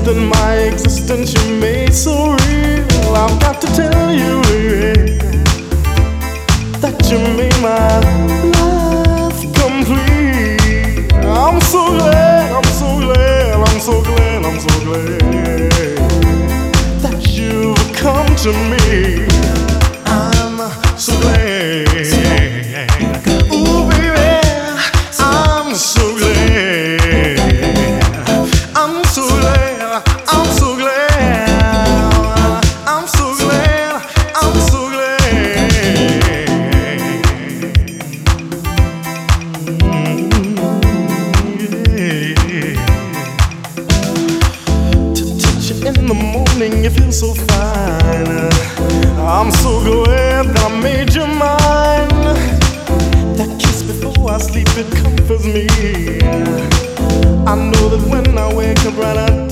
something my existence you made so real. I've got to tell you, baby, that you made my life complete. I'm so glad, I'm so glad, I'm so glad, I'm so glad that you've come to me. I'm so glad. Ooh, baby, I'm so glad. I'm so glad. I'm so glad. I'm so glad. I'm so glad. Yeah. To touch you in the morning, you feel so fine. I'm so glad that I made you mine. That kiss before I sleep, it comforts me. I know that when I wake up right